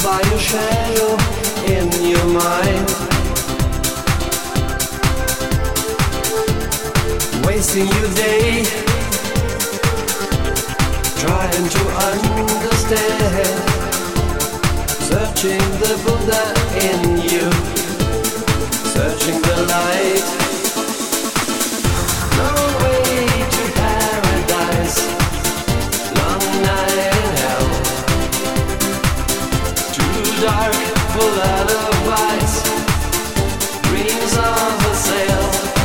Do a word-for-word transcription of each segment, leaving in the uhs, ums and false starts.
by your shadow in your mind, wasting your day trying to understand, searching the Buddha in you, searching the light. No way to paradise, long night in hell, too dark for lullabies, dreams of a sail.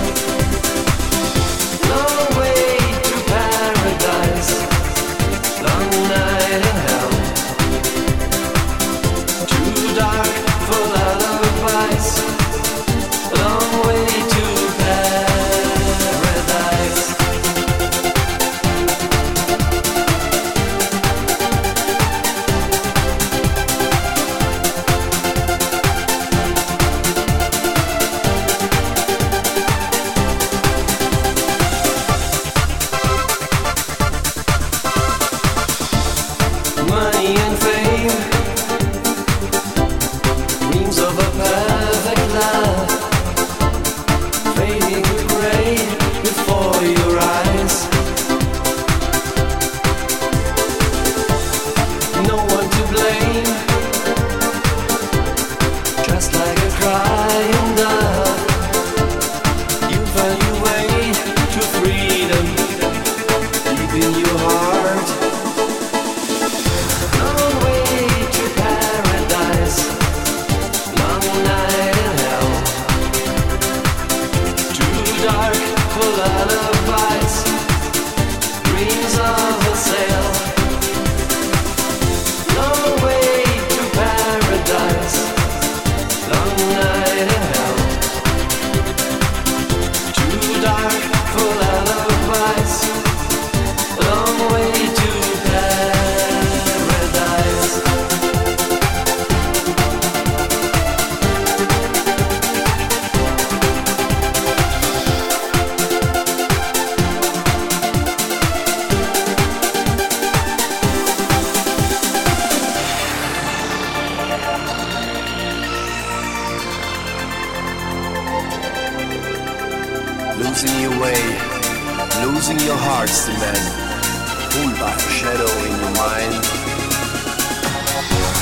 No way to paradise, long night in hell, too dark for lullabies, long way to paradise. Money and fame, dreams of a perfect love, fading to gray before your eyes. No one to blame, just like a crying dove. You find your way to freedom deep in your heart. No way to paradise, long night in hell, too dark for lullabies, dreams of a sail. No way to paradise, long night in hell, too dark for lullabies, long way to paradise. Losing your way, losing your heart's demand, pulled by a shadow in your mind.